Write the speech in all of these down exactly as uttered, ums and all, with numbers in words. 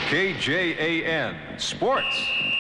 K J A N Sports.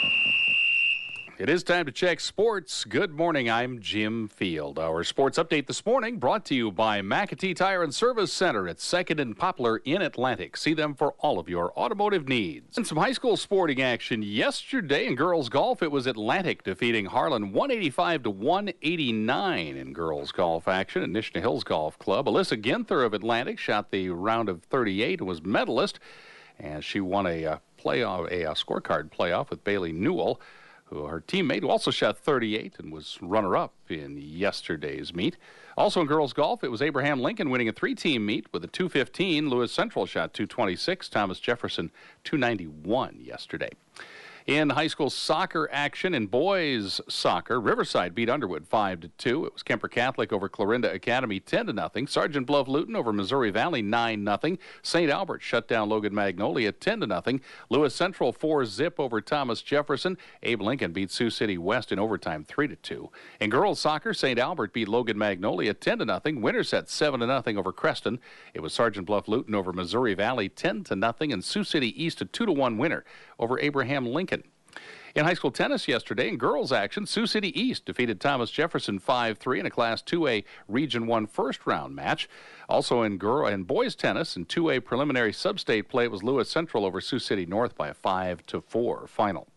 It is time to check sports. Good morning, I'm Jim Field. Our sports update this morning brought to you by McAtee Tire and Service Center at second and Poplar in Atlantic. See them for all of your automotive needs. And some high school sporting action yesterday in girls golf. It was Atlantic defeating Harlan one eighty-five to one eighty-nine in girls golf action at Nishna Hills Golf Club. Alyssa Ginther of Atlantic shot the round of thirty-eight and was medalist, and she won a uh, playoff, a uh, scorecard playoff with Bailey Newell, who her teammate, who also shot thirty-eight and was runner-up in yesterday's meet. Also in girls golf, it was Abraham Lincoln winning a three-team meet with a two fifteen. Lewis Central shot two twenty-six. Thomas Jefferson two ninety-one yesterday. In high school soccer action, in boys soccer, Riverside beat Underwood five to two. It was Kemper Catholic over Clarinda Academy ten to nothing. Sergeant Bluff Luton over Missouri Valley nine nothing. Saint Albert shut down Logan Magnolia ten to nothing. Lewis Central four zip over Thomas Jefferson. Abe Lincoln beat Sioux City West in overtime three to two. In girls soccer, Saint Albert beat Logan Magnolia ten to nothing. Winterset seven to nothing over Creston. It was Sergeant Bluff Luton over Missouri Valley ten to nothing, and Sioux City East a two to one winner over Abraham Lincoln. In high school tennis yesterday, in girls action, Sioux City East defeated Thomas Jefferson five three in a Class two A Region one first-round match. Also in girl and boys tennis, in two A preliminary sub-state play, it was Lewis Central over Sioux City North by a five to four final.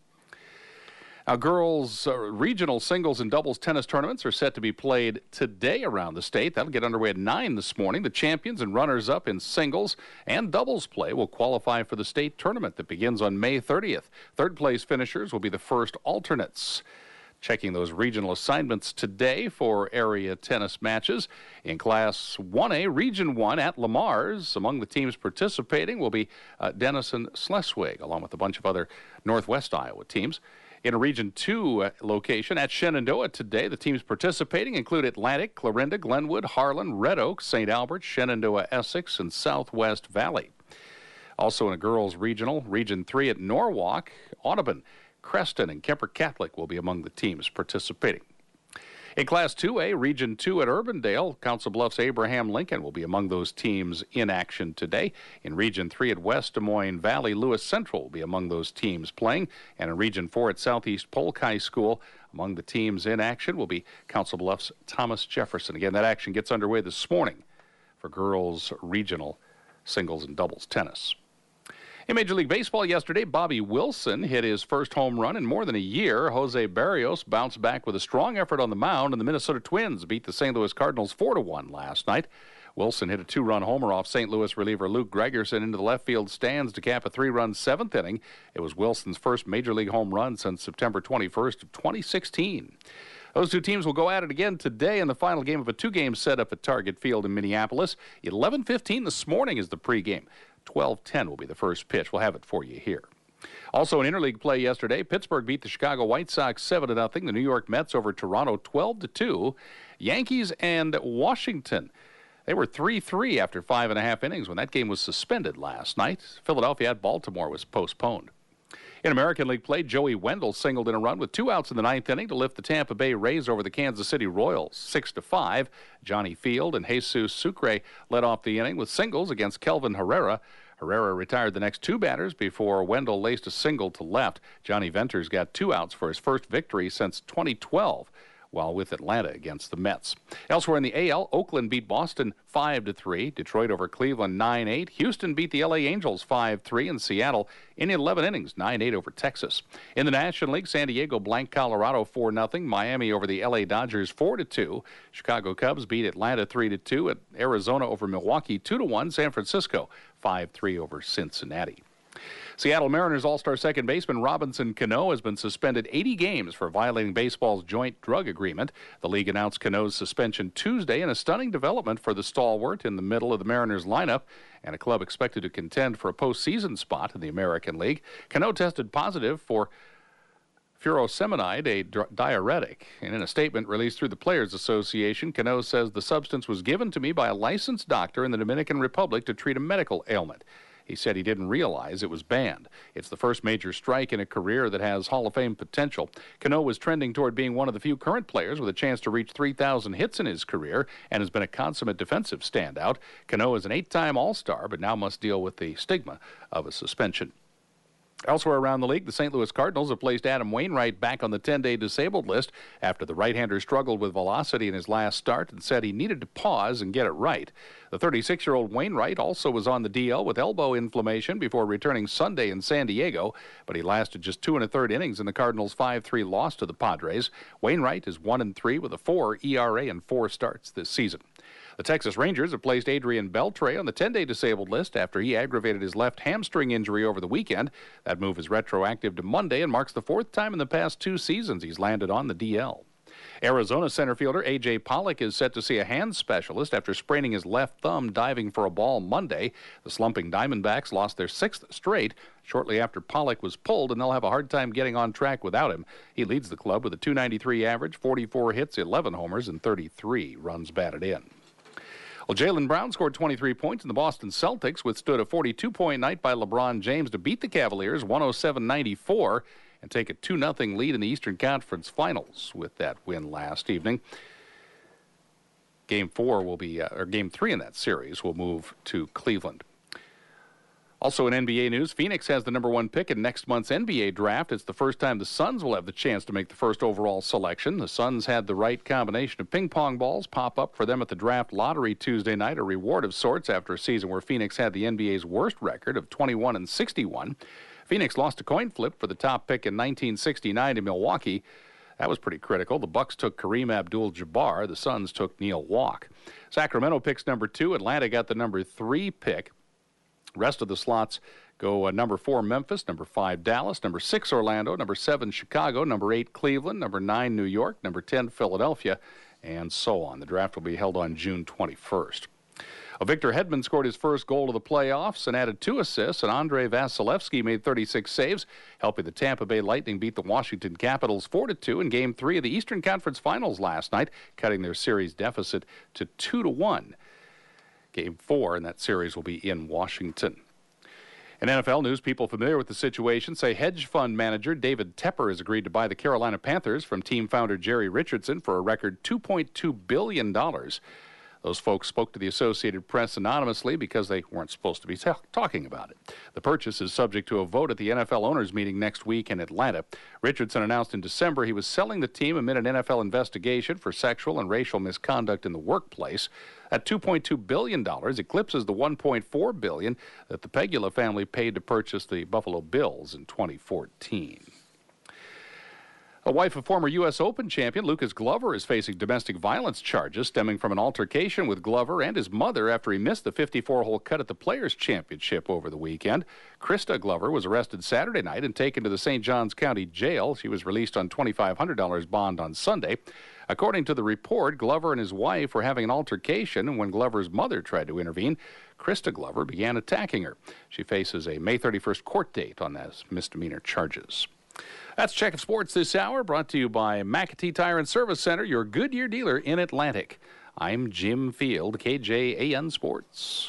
Now, girls' uh, regional singles and doubles tennis tournaments are set to be played today around the state. That'll get underway at nine this morning. The champions and runners-up in singles and doubles play will qualify for the state tournament that begins on May thirtieth. Third-place finishers will be the first alternates. Checking those regional assignments today for area tennis matches. In Class one A, Region one at Lamar's, among the teams participating will be uh, Denison Schleswig, along with a bunch of other Northwest Iowa teams. In a Region two uh, location at Shenandoah today, the teams participating include Atlantic, Clarinda, Glenwood, Harlan, Red Oak, Saint Albert, Shenandoah, Essex, and Southwest Valley. Also in a girls' regional, Region three at Norwalk, Audubon, Creston, and Kemper Catholic will be among the teams participating. In Class two A, Region two at Urbandale, Council Bluffs Abraham Lincoln will be among those teams in action today. In Region three at West Des Moines Valley, Lewis Central will be among those teams playing. And in Region four at Southeast Polk High School, among the teams in action will be Council Bluffs Thomas Jefferson. Again, that action gets underway this morning for girls' regional singles and doubles tennis. In Major League Baseball yesterday, Bobby Wilson hit his first home run in more than a year. Jose Barrios bounced back with a strong effort on the mound, and the Minnesota Twins beat the Saint Louis Cardinals four to one last night. Wilson hit a two-run homer off Saint Louis reliever Luke Gregerson into the left field stands to cap a three-run seventh inning. It was Wilson's first Major League home run since September twenty-first of twenty sixteen. Those two teams will go at it again today in the final game of a two-game setup at Target Field in Minneapolis. eleven fifteen this morning is the pregame. twelve ten will be the first pitch. We'll have it for you here. Also in interleague play yesterday, Pittsburgh beat the Chicago White Sox seven to nothing. The New York Mets over Toronto twelve to two. Yankees and Washington, they were three three after five and a half innings when that game was suspended last night. Philadelphia at Baltimore was postponed. In American League play, Joey Wendell singled in a run with two outs in the ninth inning to lift the Tampa Bay Rays over the Kansas City Royals six to five. Johnny Field and Jesus Sucre led off the inning with singles against Kelvin Herrera. Herrera retired the next two batters before Wendell laced a single to left. Johnny Venters got two outs for his first victory since twenty twelve. While with Atlanta against the Mets. Elsewhere in the A L, Oakland beat Boston five to three. Detroit over Cleveland nine eight. Houston beat the L A Angels five three. And Seattle in eleven innings nine eight over Texas. In the National League, San Diego blanked Colorado four nothing. Miami over the L A Dodgers four to two. Chicago Cubs beat Atlanta three to two. And Arizona over Milwaukee two to one. San Francisco five three over Cincinnati. Seattle Mariners All-Star second baseman Robinson Cano has been suspended eighty games for violating baseball's joint drug agreement. The league announced Cano's suspension Tuesday in a stunning development for the stalwart in the middle of the Mariners lineup and a club expected to contend for a postseason spot in the American League. Cano tested positive for furosemide, a diuretic. And in a statement released through the Players Association, Cano says the substance was given to me by a licensed doctor in the Dominican Republic to treat a medical ailment. He said he didn't realize it was banned. It's the first major strike in a career that has Hall of Fame potential. Cano was trending toward being one of the few current players with a chance to reach three thousand hits in his career and has been a consummate defensive standout. Cano is an eight-time All-Star, but now must deal with the stigma of a suspension. Elsewhere around the league, the Saint Louis Cardinals have placed Adam Wainwright back on the ten-day disabled list after the right-hander struggled with velocity in his last start and said he needed to pause and get it right. The thirty-six-year-old Wainwright also was on the D L with elbow inflammation before returning Sunday in San Diego, but he lasted just two and a third innings in the Cardinals' five three loss to the Padres. Wainwright is one and three with a four E R A and four starts this season. The Texas Rangers have placed Adrian Beltre on the ten-day disabled list after he aggravated his left hamstring injury over the weekend. That move is retroactive to Monday and marks the fourth time in the past two seasons he's landed on the D L. Arizona center fielder A J Pollock is set to see a hand specialist after spraining his left thumb diving for a ball Monday. The slumping Diamondbacks lost their sixth straight shortly after Pollock was pulled, and they'll have a hard time getting on track without him. He leads the club with a two ninety-three average, forty-four hits, eleven homers, and thirty-three runs batted in. Well, Jaylen Brown scored twenty-three points, and the Boston Celtics withstood a forty-two point night by LeBron James to beat the Cavaliers one oh seven ninety-four and take a two nothing lead in the Eastern Conference Finals with that win last evening. Game four will be, uh, or game three in that series will move to Cleveland. Also in N B A news, Phoenix has the number one pick in next month's N B A draft. It's the first time the Suns will have the chance to make the first overall selection. The Suns had the right combination of ping pong balls pop up for them at the draft lottery Tuesday night, a reward of sorts after a season where Phoenix had the N B A's worst record of twenty-one and sixty-one. Phoenix lost a coin flip for the top pick in nineteen sixty-nine to Milwaukee. That was pretty critical. The Bucks took Kareem Abdul-Jabbar. The Suns took Neil Walk. Sacramento picks number two. Atlanta got the number three pick. Rest of the slots go uh, number four Memphis, number five Dallas, number six Orlando, number seven Chicago, number eight Cleveland, number nine New York, number ten Philadelphia, and so on. The draft will be held on June twenty-first. Well, Victor Hedman scored his first goal of the playoffs and added two assists, and Andrei Vasilevsky made thirty-six saves, helping the Tampa Bay Lightning beat the Washington Capitals four to two in Game three of the Eastern Conference Finals last night, cutting their series deficit to two to one. Game four in that series will be in Washington. In N F L news, people familiar with the situation say hedge fund manager David Tepper has agreed to buy the Carolina Panthers from team founder Jerry Richardson for a record two point two billion dollars. Those folks spoke to the Associated Press anonymously because they weren't supposed to be ta- talking about it. The purchase is subject to a vote at the N F L owners meeting next week in Atlanta. Richardson announced in December he was selling the team amid an N F L investigation for sexual and racial misconduct in the workplace. At two point two billion dollars, eclipses the one point four billion dollars that the Pegula family paid to purchase the Buffalo Bills in twenty fourteen. A wife of former U S Open champion Lucas Glover is facing domestic violence charges stemming from an altercation with Glover and his mother after he missed the fifty-four hole cut at the Players' Championship over the weekend. Krista Glover was arrested Saturday night and taken to the Saint Johns County Jail. She was released on twenty-five hundred dollars bond on Sunday. According to the report, Glover and his wife were having an altercation, and when Glover's mother tried to intervene, Krista Glover began attacking her. She faces a May thirty-first court date on those misdemeanor charges. That's Check of Sports this hour, brought to you by McAtee Tire and Service Center, your Goodyear dealer in Atlantic. I'm Jim Field, K J A N Sports.